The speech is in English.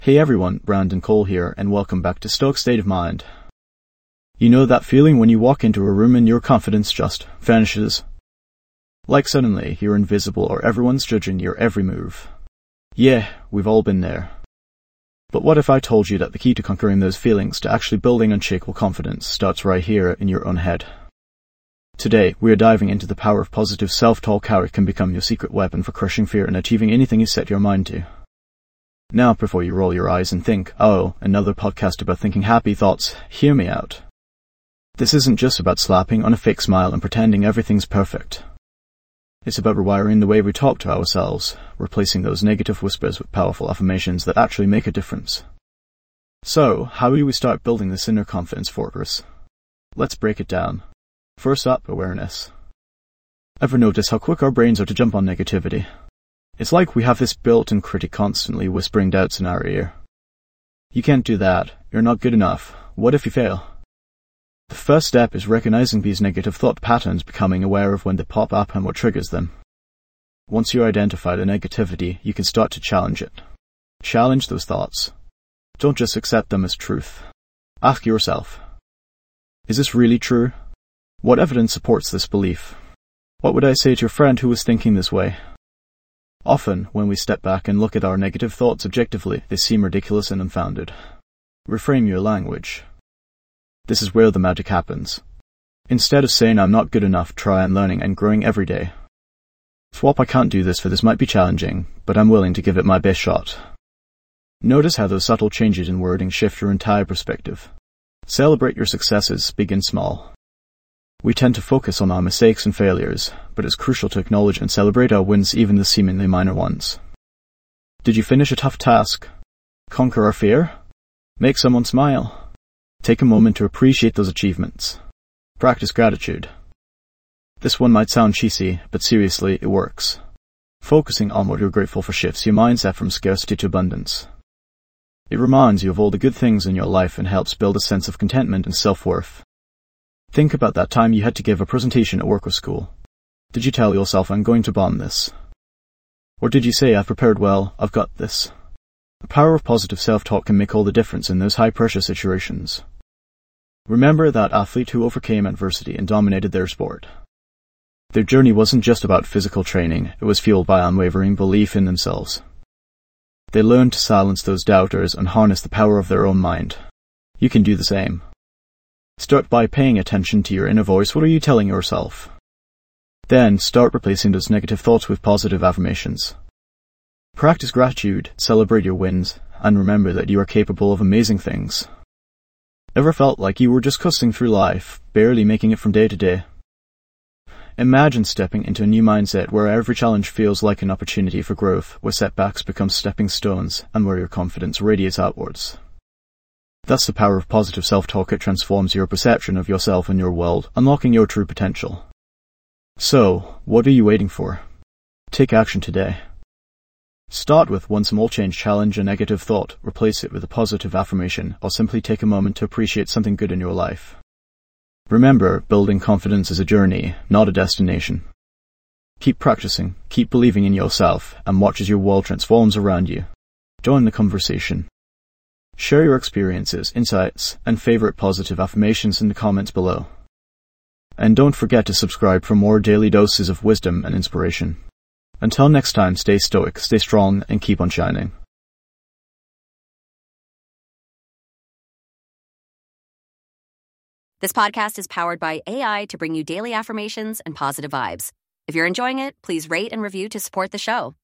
Hey everyone, Brandon Cole here, and welcome back to Stoic State of Mind. You know that feeling when you walk into a room and your confidence just vanishes? Like suddenly you're invisible or everyone's judging your every move. Yeah, we've all been there. But what if I told you that the key to conquering those feelings, to actually building unshakable confidence, starts right here in your own head? Today, we are diving into the power of positive self-talk, how it can become your secret weapon for crushing fear and achieving anything you set your mind to. Now, before you roll your eyes and think, oh, another podcast about thinking happy thoughts, hear me out. This isn't just about slapping on a fake smile and pretending everything's perfect. It's about rewiring the way we talk to ourselves, replacing those negative whispers with powerful affirmations that actually make a difference. So, how do we start building this inner confidence fortress? Let's break it down. First up, awareness. Ever notice how quick our brains are to jump on negativity? It's like we have this built-in critic constantly whispering doubts in our ear. You can't do that. You're not good enough. What if you fail? The first step is recognizing these negative thought patterns, becoming aware of when they pop up and what triggers them. Once you identify the negativity, you can start to challenge it. Challenge those thoughts. Don't just accept them as truth. Ask yourself, is this really true? What evidence supports this belief? What would I say to your friend who was thinking this way? Often, when we step back and look at our negative thoughts objectively, they seem ridiculous and unfounded. Reframe your language. This is where the magic happens. Instead of saying I'm not good enough, try and learning and growing every day. Swap I can't do this, for this might be challenging, but I'm willing to give it my best shot. Notice how those subtle changes in wording shift your entire perspective. Celebrate your successes, begin small. We tend to focus on our mistakes and failures, but it's crucial to acknowledge and celebrate our wins, even the seemingly minor ones. Did you finish a tough task? Conquer our fear? Make someone smile? Take a moment to appreciate those achievements. Practice gratitude. This one might sound cheesy, but seriously, it works. Focusing on what you're grateful for shifts your mindset from scarcity to abundance. It reminds you of all the good things in your life and helps build a sense of contentment and self-worth. Think about that time you had to give a presentation at work or school. Did you tell yourself, I'm going to bomb this? Or did you say, I've prepared well, I've got this? The power of positive self-talk can make all the difference in those high-pressure situations. Remember that athlete who overcame adversity and dominated their sport. Their journey wasn't just about physical training, it was fueled by unwavering belief in themselves. They learned to silence those doubters and harness the power of their own mind. You can do the same. Start by paying attention to your inner voice. What are you telling yourself? Then start replacing those negative thoughts with positive affirmations. Practice gratitude, celebrate your wins, and remember that you are capable of amazing things. Ever felt like you were just coasting through life, barely making it from day to day? Imagine stepping into a new mindset where every challenge feels like an opportunity for growth, where setbacks become stepping stones, and where your confidence radiates outwards. That's the power of positive self-talk. It transforms your perception of yourself and your world, unlocking your true potential. So, what are you waiting for? Take action today. Start with one small change. Challenge a negative thought, replace it with a positive affirmation, or simply take a moment to appreciate something good in your life. Remember, building confidence is a journey, not a destination. Keep practicing, keep believing in yourself, and watch as your world transforms around you. Join the conversation. Share your experiences, insights, and favorite positive affirmations in the comments below. And don't forget to subscribe for more daily doses of wisdom and inspiration. Until next time, stay stoic, stay strong, and keep on shining. This podcast is powered by AI to bring you daily affirmations and positive vibes. If you're enjoying it, please rate and review to support the show.